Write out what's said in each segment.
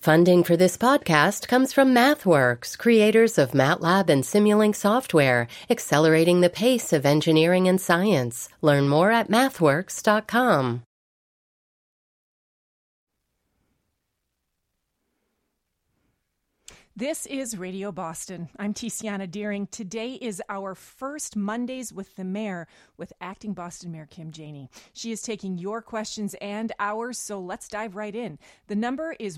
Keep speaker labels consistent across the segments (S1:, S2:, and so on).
S1: Funding for this podcast comes from MathWorks, creators of MATLAB and Simulink software, accelerating the pace of engineering and science. Learn more at mathworks.com.
S2: This is Radio Boston. I'm Tiziana Deering. Today is our first Mondays with the Mayor with Acting Boston Mayor Kim Janey. She is taking your questions and ours, so let's dive right in. The number is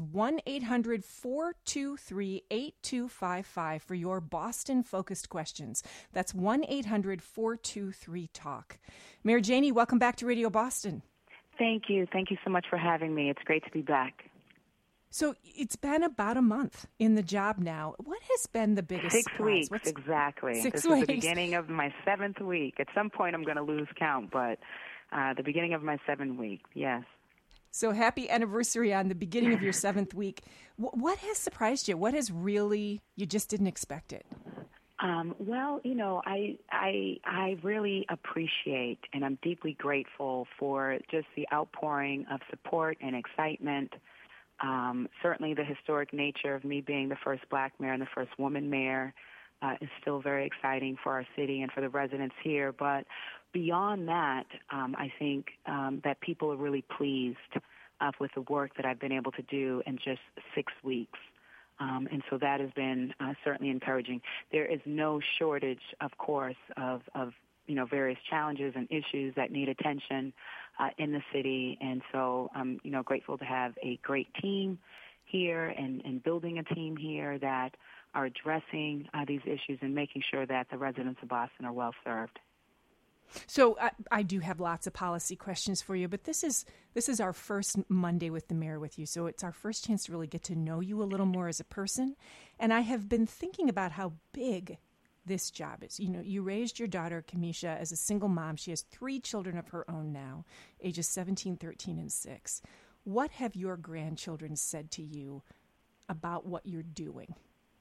S2: 1-800-423-8255 for your Boston-focused questions. That's 1-800-423-TALK. Mayor Janey, welcome back to Radio Boston.
S3: Thank you. Thank you so much for having me. It's great to be back.
S2: So it's been about a month in the job now. What has been the biggest
S3: 6
S2: surprise?
S3: weeks, exactly.
S2: 6
S3: This
S2: weeks.
S3: is the beginning of my 7th week. At some point I'm going to lose count, but the beginning of my 7th week, yes.
S2: So happy anniversary on the beginning of your 7th week. What has surprised you? What has really, you just didn't expect it?
S3: Well, you know, I really appreciate and I'm deeply grateful for just the outpouring of support and excitement. Certainly the historic nature of me being the first black mayor and the first woman mayor is still very exciting for our city and for the residents here. But beyond that, I think that people are really pleased with the work that I've been able to do in just 6 weeks. And so that has been certainly encouraging. There is no shortage, of course, of various challenges and issues that need attention in the city. And so I'm, grateful to have a great team here and building a team here that are addressing these issues and making sure that the residents of Boston are well served.
S2: So I do have lots of policy questions for you, but this is our first Monday with the mayor with you. So it's our first chance to really get to know you a little more as a person. And I have been thinking about how big this job is. You raised your daughter, Kamisha, as a single mom. She has 3 children of her own now, ages 17, 13, and 6. What have your grandchildren said to you about what you're doing?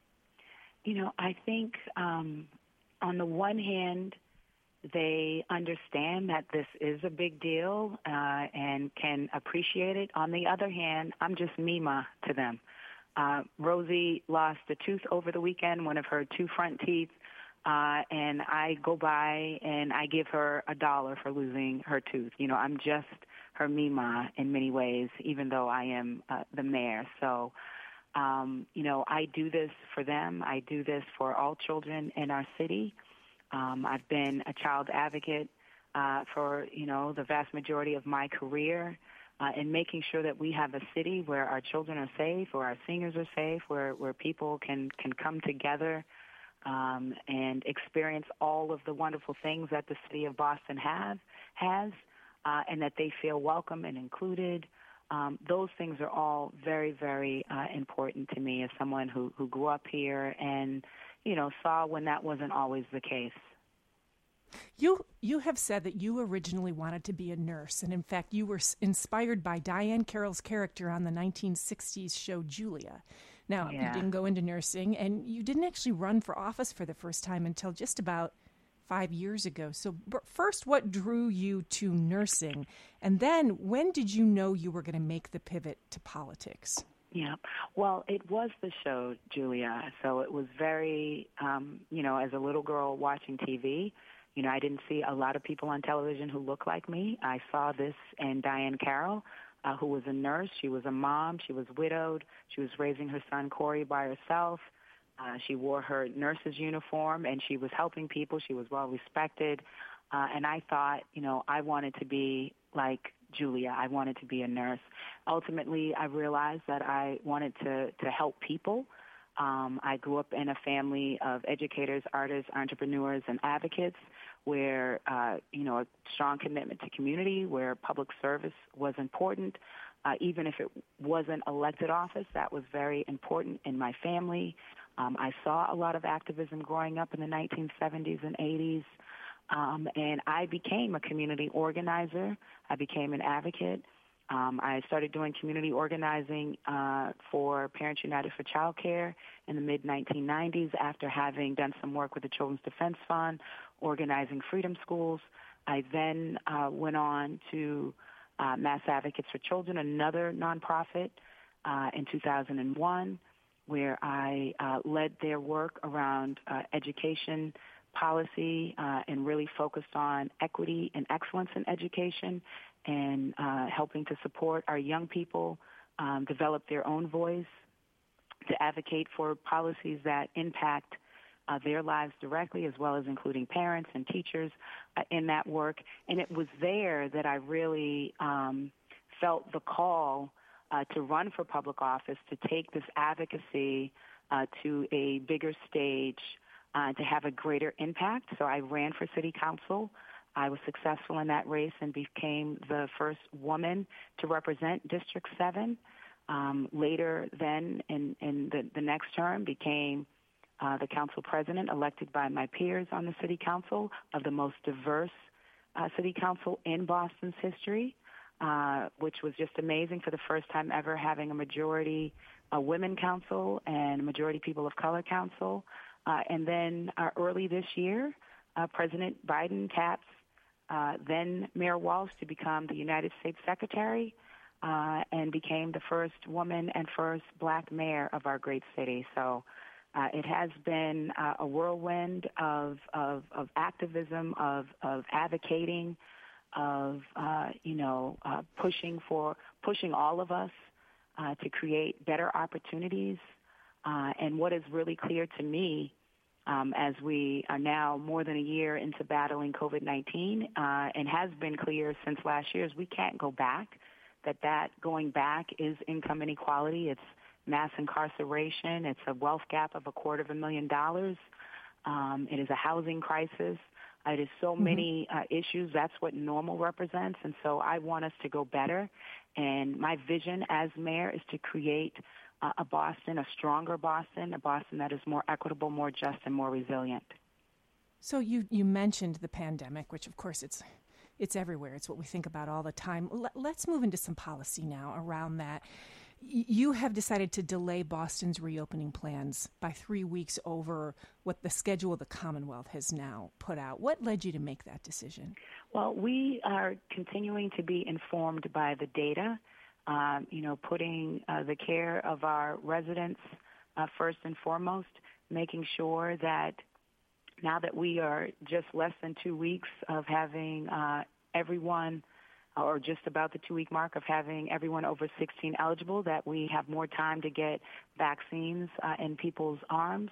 S3: I think on the one hand, they understand that this is a big deal and can appreciate it. On the other hand, I'm just Mima to them. Rosie lost a tooth over the weekend, one of her 2 front teeth. And I go by and I give her $1 for losing her tooth. I'm just her Mima in many ways, even though I am the mayor. So, I do this for them. I do this for all children in our city. I've been a child advocate for, the vast majority of my career in making sure that we have a city where our children are safe, where our seniors are safe, where people can come together and experience all of the wonderful things that the city of Boston has, and that they feel welcome and included. Those things are all very, very important to me as someone who grew up here and, saw when that wasn't always the case.
S2: You have said that you originally wanted to be a nurse, and in fact, you were inspired by Diahann Carroll's character on the 1960s show Julia. Now, You didn't go into nursing, and you didn't actually run for office for the first time until just about 5 years ago. So first, what drew you to nursing? And then, when did you know you were going to make the pivot to politics?
S3: Yeah, well, it was the show Julia, so it was very, as a little girl watching TV, I didn't see a lot of people on television who looked like me. I saw this in Diahann Carroll, who was a nurse. She was a mom. She was widowed. She was raising her son, Corey, by herself. She wore her nurse's uniform, and she was helping people. She was well respected. And I thought, I wanted to be like Julia. I wanted to be a nurse. Ultimately, I realized that I wanted to help people. I grew up in a family of educators, artists, entrepreneurs, and advocates where, a strong commitment to community, where public service was important. Even if it wasn't elected office, that was very important in my family. I saw a lot of activism growing up in the 1970s and 80s. And I became a community organizer. I became an advocate. I started doing community organizing for Parents United for Child Care in the mid-1990s after having done some work with the Children's Defense Fund, organizing freedom schools. I then went on to Mass Advocates for Children, another nonprofit in 2001, where I led their work around education policy and really focused on equity and excellence in education and helping to support our young people develop their own voice, to advocate for policies that impact their lives directly, as well as including parents and teachers in that work. And it was there that I really felt the call to run for public office, to take this advocacy to a bigger stage, to have a greater impact. So I ran for city council. I was successful in that race and became the first woman to represent District 7. Later then, in the next term, became the council president, elected by my peers on the city council, of the most diverse city council in Boston's history, which was just amazing, for the first time ever having a majority women council and a majority people of color council. And then early this year, President Biden taps then Mayor Walsh to become the United States Secretary and became the first woman and first black mayor of our great city. So it has been a whirlwind of activism, of advocating, of pushing all of us to create better opportunities. And what is really clear to me, as we are now more than a year into battling COVID-19, and has been clear since last year, is we can't go back. That going back is income inequality. It's mass incarceration. It's a wealth gap of $250,000. It is a housing crisis. It is so many issues. That's what normal represents. And so I want us to go better. And my vision as mayor is to create a Boston, a stronger Boston, a Boston that is more equitable, more just, and more resilient.
S2: So you mentioned the pandemic, which of course it's everywhere. It's what we think about all the time. Let's move into some policy now around that. You have decided to delay Boston's reopening plans by 3 weeks over what the schedule of the Commonwealth has now put out. What led you to make that decision?
S3: Well, we are continuing to be informed by the data, putting the care of our residents first and foremost, making sure that now that we are just less than 2 weeks of having everyone, or just about the 2-week mark of having everyone over 16 eligible, that we have more time to get vaccines in people's arms.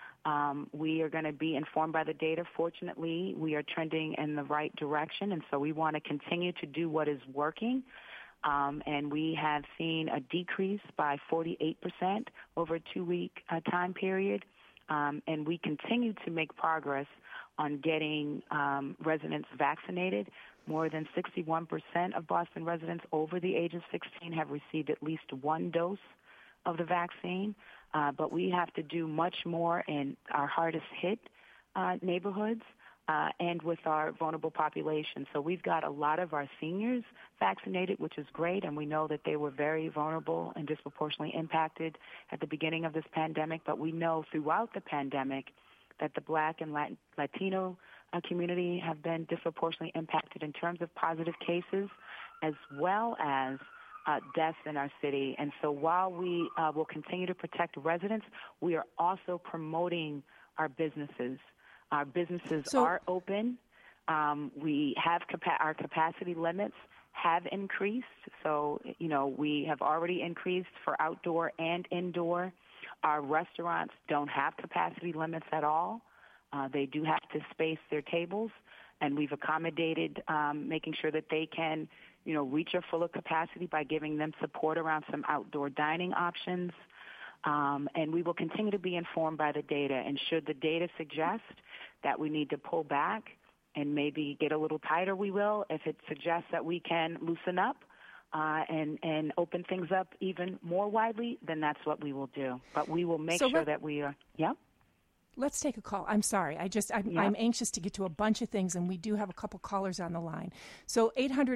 S3: We are going to be informed by the data. Fortunately, we are trending in the right direction, and so we want to continue to do what is working. And we have seen a decrease by 48% over a 2-week time period. And we continue to make progress on getting residents vaccinated. More than 61% of Boston residents over the age of 16 have received at least one dose of the vaccine. But we have to do much more in our hardest hit neighborhoods and with our vulnerable population. So we've got a lot of our seniors vaccinated, which is great, and we know that they were very vulnerable and disproportionately impacted at the beginning of this pandemic. But we know throughout the pandemic that the Black and Latino community have been disproportionately impacted in terms of positive cases as well as deaths in our city. And so while we will continue to protect residents, we are also promoting our businesses. Our businesses are open. We have our capacity limits have increased. So, we have already increased for outdoor and indoor. Our restaurants don't have capacity limits at all. They do have to space their tables, and we've accommodated making sure that they can, reach a fuller capacity by giving them support around some outdoor dining options. And we will continue to be informed by the data. And should the data suggest that we need to pull back and maybe get a little tighter, we will. If it suggests that we can loosen up and open things up even more widely, then that's what we will do. But we will make sure that we are,
S2: Let's take a call. I'm sorry. I'm anxious to get to a bunch of things, and we do have a couple callers on the line. So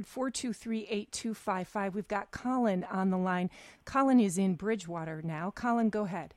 S2: 800-423-8255. We've got Colin on the line. Colin is in Bridgewater now. Colin, go ahead.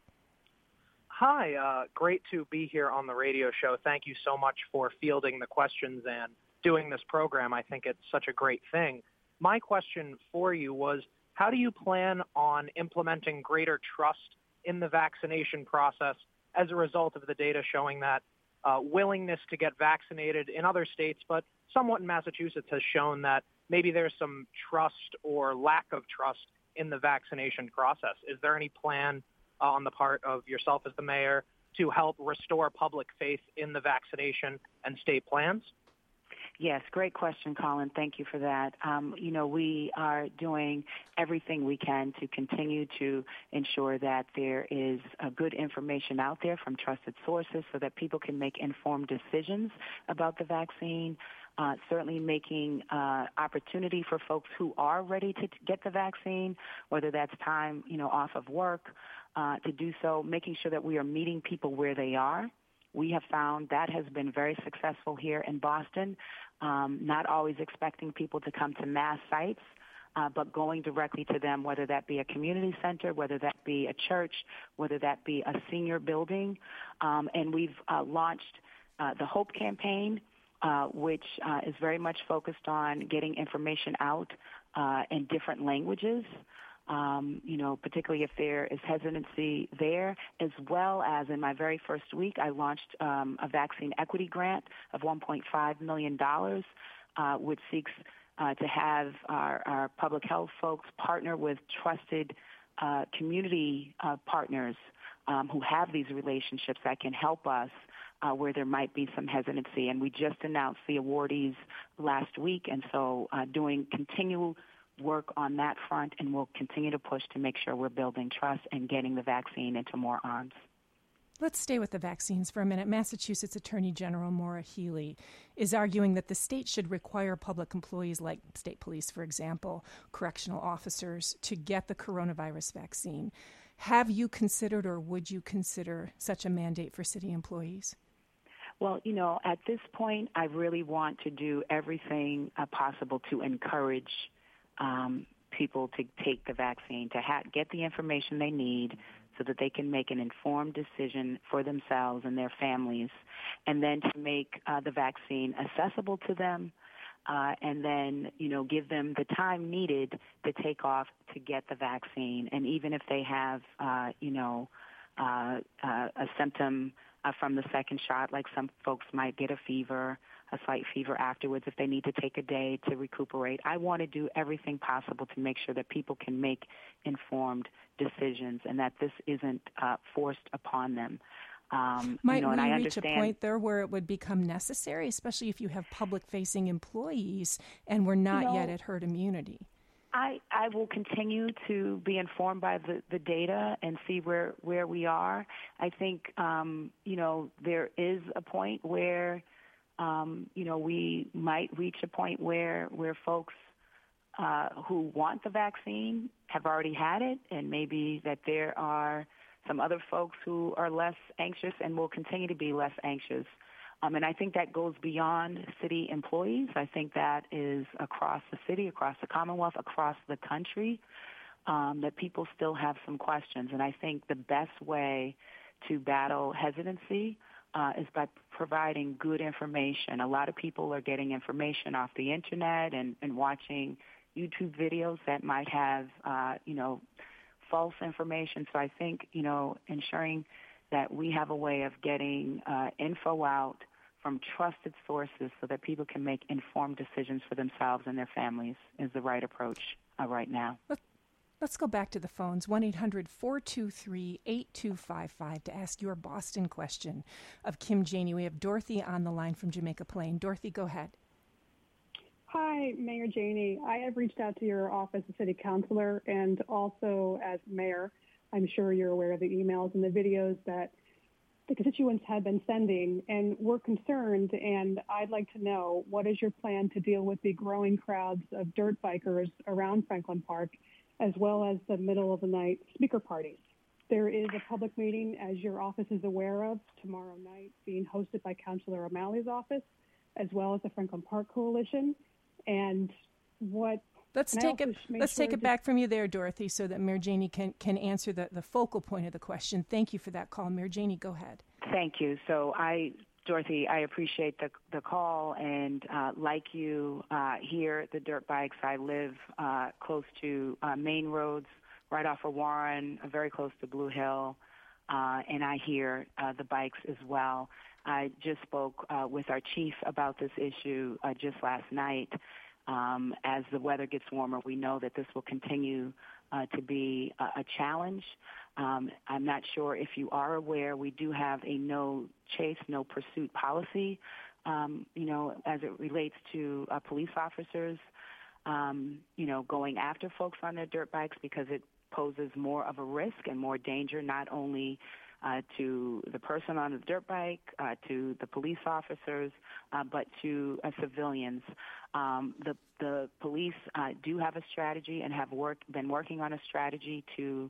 S4: Hi. Great to be here on the radio show. Thank you so much for fielding the questions and doing this program. I think it's such a great thing. My question for you was, how do you plan on implementing greater trust in the vaccination process as a result of the data showing that willingness to get vaccinated in other states, but somewhat in Massachusetts, has shown that maybe there's some trust or lack of trust in the vaccination process? Is there any plan on the part of yourself as the mayor to help restore public faith in the vaccination and state plans?
S3: Yes, great question, Colin. Thank you for that. We are doing everything we can to continue to ensure that there is good information out there from trusted sources so that people can make informed decisions about the vaccine. Certainly making opportunity for folks who are ready to get the vaccine, whether that's time, off of work, to do so, making sure that we are meeting people where they are. We have found that has been very successful here in Boston, not always expecting people to come to mass sites, but going directly to them, whether that be a community center, whether that be a church, whether that be a senior building. And we've launched the Hope Campaign, which is very much focused on getting information out in different languages. Particularly if there is hesitancy there, as well as in my very first week, I launched a vaccine equity grant of $1.5 million, which seeks to have our public health folks partner with trusted community partners who have these relationships that can help us where there might be some hesitancy. And we just announced the awardees last week, and so doing continual work on that front, and we'll continue to push to make sure we're building trust and getting the vaccine into more arms.
S2: Let's stay with the vaccines for a minute. Massachusetts Attorney General Maura Healey is arguing that the state should require public employees like state police, for example, correctional officers, to get the coronavirus vaccine. Have you considered or would you consider such a mandate for city employees?
S3: Well, at this point, I really want to do everything possible to encourage people to take the vaccine, to get the information they need so that they can make an informed decision for themselves and their families, and then to make the vaccine accessible to them, and then, give them the time needed to take off to get the vaccine. And even if they have, a symptom from the second shot, like some folks might get a slight fever afterwards, if they need to take a day to recuperate. I want to do everything possible to make sure that people can make informed decisions and that this isn't forced upon them.
S2: Might we reach a point there where it would become necessary, especially if you have public-facing employees and we're not yet at herd immunity?
S3: I will continue to be informed by the data and see where we are. I think, there is a point where we might reach a point where folks who want the vaccine have already had it, and maybe that there are some other folks who are less anxious and will continue to be less anxious. And I think that goes beyond city employees. I think that is across the city, across the Commonwealth, across the country, that people still have some questions. And I think the best way to battle hesitancy is by providing good information. A lot of people are getting information off the Internet and watching YouTube videos that might have, false information. So I think, ensuring that we have a way of getting info out from trusted sources so that people can make informed decisions for themselves and their families is the right approach right now.
S2: Let's go back to the phones, 1-800-423-8255 to ask your Boston question of Kim Janey. We have Dorothy on the line from Jamaica Plain. Dorothy, go ahead.
S5: Hi, Mayor Janey. I have reached out to your office as city councilor and also as mayor. I'm sure you're aware of the emails and the videos that the constituents have been sending, and we're concerned, and I'd like to know, what is your plan to deal with the growing crowds of dirt bikers around Franklin Park, as well as the middle-of-the-night speaker parties? There is a public meeting, as your office is aware of, tomorrow night being hosted by Councilor O'Malley's office, as well as the Franklin Park Coalition, and what...
S2: Let's take it back from you there, Dorothy, so that Mayor Janey can answer the focal point of the question. Thank you for that call. Mayor Janey, go ahead.
S3: Thank you. So I Dorothy, I appreciate the call, and like you, here the dirt bikes. I live close to main roads, right off of Warren, very close to Blue Hill, and I hear the bikes as well. I just spoke with our chief about this issue just last night. As the weather gets warmer, we know that this will continue to be a challenge. I'm not sure if you are aware, we do have a no chase, no pursuit policy, as it relates to police officers, going after folks on their dirt bikes because it poses more of a risk and more danger, not only to the person on the dirt bike, to the police officers, but to civilians. The police do have a strategy and have been working on a strategy to,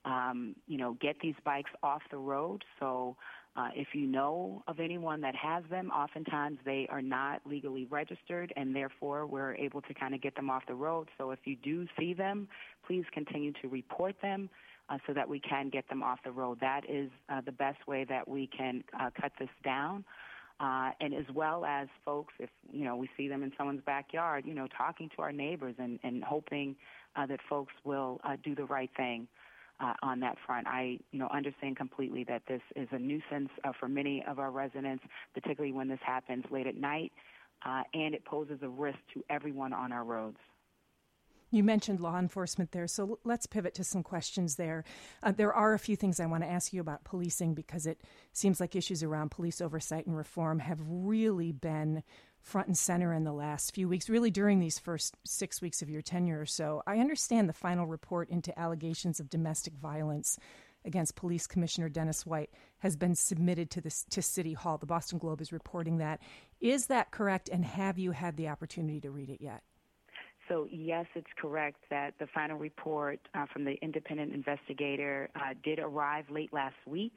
S3: get these bikes off the road. So if you know of anyone that has them, oftentimes they are not legally registered, and therefore we're able to kind of get them off the road. So if you do see them, please continue to report them so that we can get them off the road. That is the best way that we can cut this down. And as well as folks, if, we see them in someone's backyard, talking to our neighbors and hoping that folks will do the right thing on that front. I, understand completely that this is a nuisance for many of our residents, particularly when this happens late at night, and it poses a risk to everyone on our roads.
S2: You mentioned law enforcement there, so let's pivot to some questions there. There are a few things I want to ask you about policing because it seems like issues around police oversight and reform have really been front and center in the last few weeks, really during these first 6 weeks of your tenure or so. I understand the final report into allegations of domestic violence against Police Commissioner Dennis White has been submitted to City Hall. The Boston Globe is reporting that. Is that correct, and have you had the opportunity to read it yet?
S3: So, yes, it's correct that the final report from the independent investigator did arrive late last week.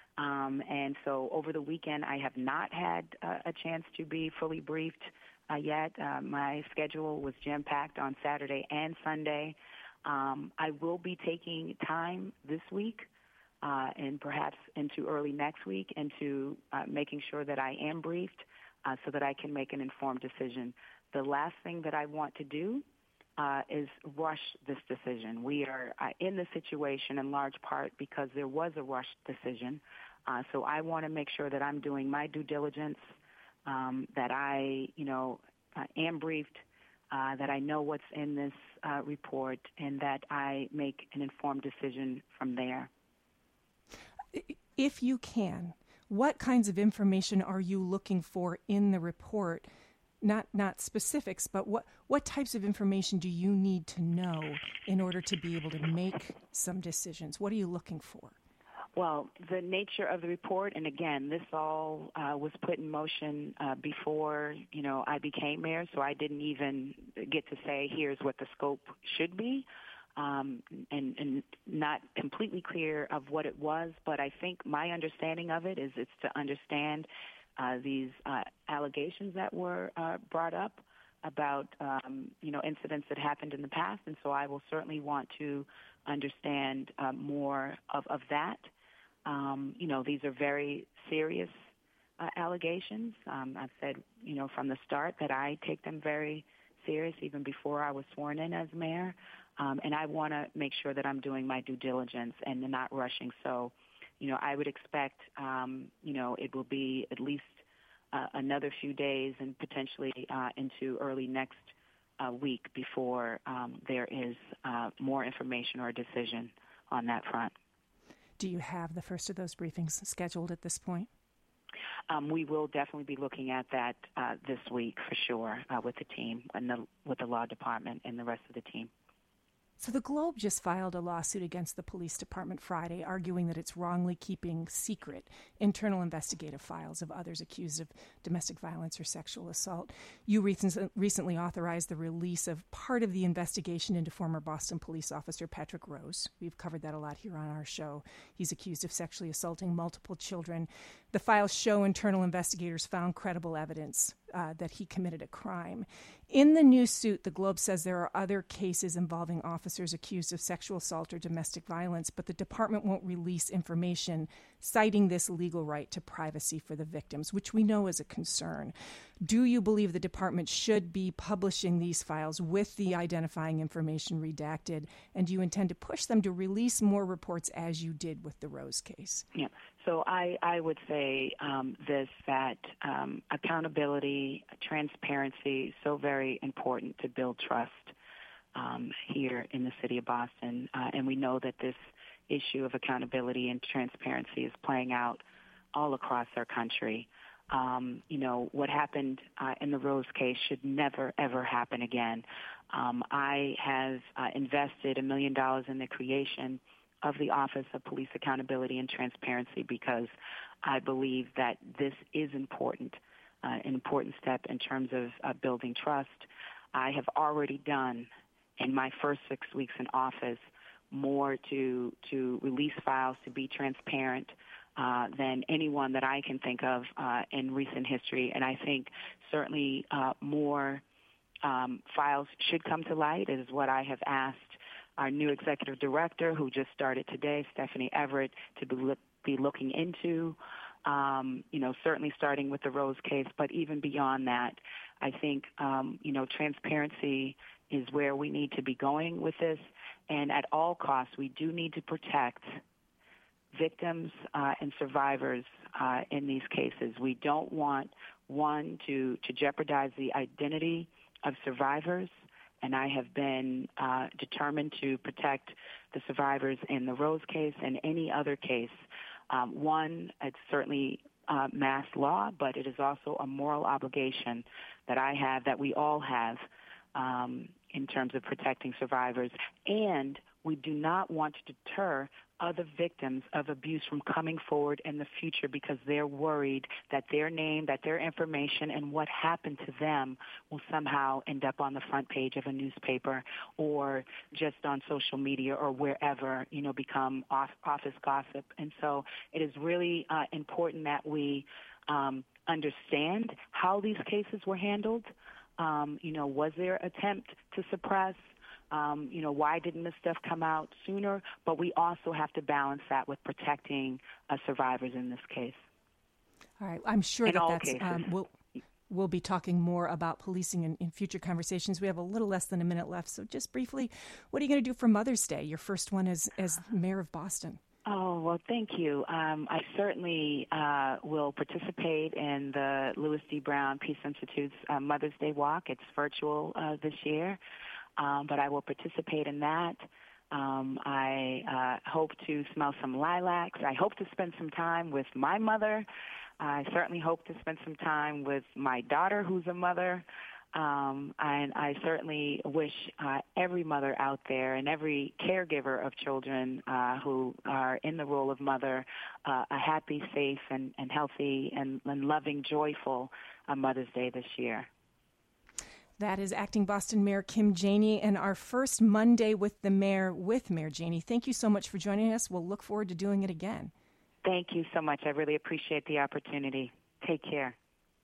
S3: And so over the weekend, I have not had a chance to be fully briefed yet. My schedule was jam-packed on Saturday and Sunday. I will be taking time this week and perhaps into early next week into making sure that I am briefed so that I can make an informed decision. The last thing that I want to do is rush this decision. We are in this situation in large part because there was a rushed decision. So I want to make sure that I'm doing my due diligence, that I, am briefed, that I know what's in this report, and that I make an informed decision from there.
S2: If you can, what kinds of information are you looking for in the report? Not specifics, but what types of information do you need to know in order to be able to make some decisions? What are you looking for?
S3: Well, the nature of the report, and again, this all was put in motion before, I became mayor, so I didn't even get to say, here's what the scope should be, and not completely clear of what it was, but I think my understanding of it is it's to understand these allegations that were brought up about, incidents that happened in the past. And so I will certainly want to understand more of that. These are very serious allegations. I've said, from the start that I take them very serious, even before I was sworn in as mayor. And I want to make sure that I'm doing my due diligence and not rushing. So, I would expect, it will be at least another few days and potentially into early next week before there is more information or a decision on that front.
S2: Do you have the first of those briefings scheduled at this point?
S3: We will definitely be looking at that this week for sure with the team and with the law department and the rest of the team.
S2: So the Globe just filed a lawsuit against the police department Friday, arguing that it's wrongly keeping secret internal investigative files of others accused of domestic violence or sexual assault. You recently authorized the release of part of the investigation into former Boston police officer Patrick Rose. We've covered that a lot here on our show. He's accused of sexually assaulting multiple children. The files show internal investigators found credible evidence that he committed a crime. In the new suit, the Globe says there are other cases involving officers accused of sexual assault or domestic violence, but the department won't release information citing this legal right to privacy for the victims, which we know is a concern. Do you believe the department should be publishing these files with the identifying information redacted, and do you intend to push them to release more reports as you did with the Rose case?
S3: Yeah. So I would say that accountability, transparency is so very important to build trust here in the city of Boston. And we know that this issue of accountability and transparency is playing out all across our country. What happened in the Rose case should never, ever happen again. I have invested $1 million in the creation of the Office of Police Accountability and Transparency because I believe that this is important, an important step in terms of building trust. I have already done, in my first 6 weeks in office, more to release files to be transparent than anyone that I can think of in recent history. And I think certainly more files should come to light, is what I have asked our new executive director, who just started today, Stephanie Everett, to be looking into, certainly starting with the Rose case, but even beyond that, I think, transparency is where we need to be going with this. And at all costs, we do need to protect victims and survivors in these cases. We don't want, one, to jeopardize the identity of survivors, and I have been determined to protect the survivors in the Rose case and any other case. One, it's certainly mass law, but it is also a moral obligation that I have, that we all have, in terms of protecting survivors. And we do not want to deter other victims of abuse from coming forward in the future because they're worried that their name, that their information, and what happened to them will somehow end up on the front page of a newspaper or just on social media or wherever, become office gossip. And so it is really important that we understand how these cases were handled. Was there attempt to suppress? Why didn't this stuff come out sooner? But we also have to balance that with protecting survivors in this case.
S2: All right. I'm sure we'll be talking more about policing in future conversations. We have a little less than a minute left. So just briefly, what are you going to do for Mother's Day, your first one as mayor of Boston?
S3: Oh, well, thank you. I certainly will participate in the Louis D. Brown Peace Institute's Mother's Day Walk. It's virtual this year. But I will participate in that. I hope to smell some lilacs. I hope to spend some time with my mother. I certainly hope to spend some time with my daughter, who's a mother. And I certainly wish every mother out there and every caregiver of children who are in the role of mother a happy, safe, and healthy and loving, joyful Mother's Day this year.
S2: That is Acting Boston Mayor Kim Janey, and our first Monday with the Mayor with Mayor Janey. Thank you so much for joining us. We'll look forward to doing it again.
S3: Thank you so much. I really appreciate the opportunity. Take care.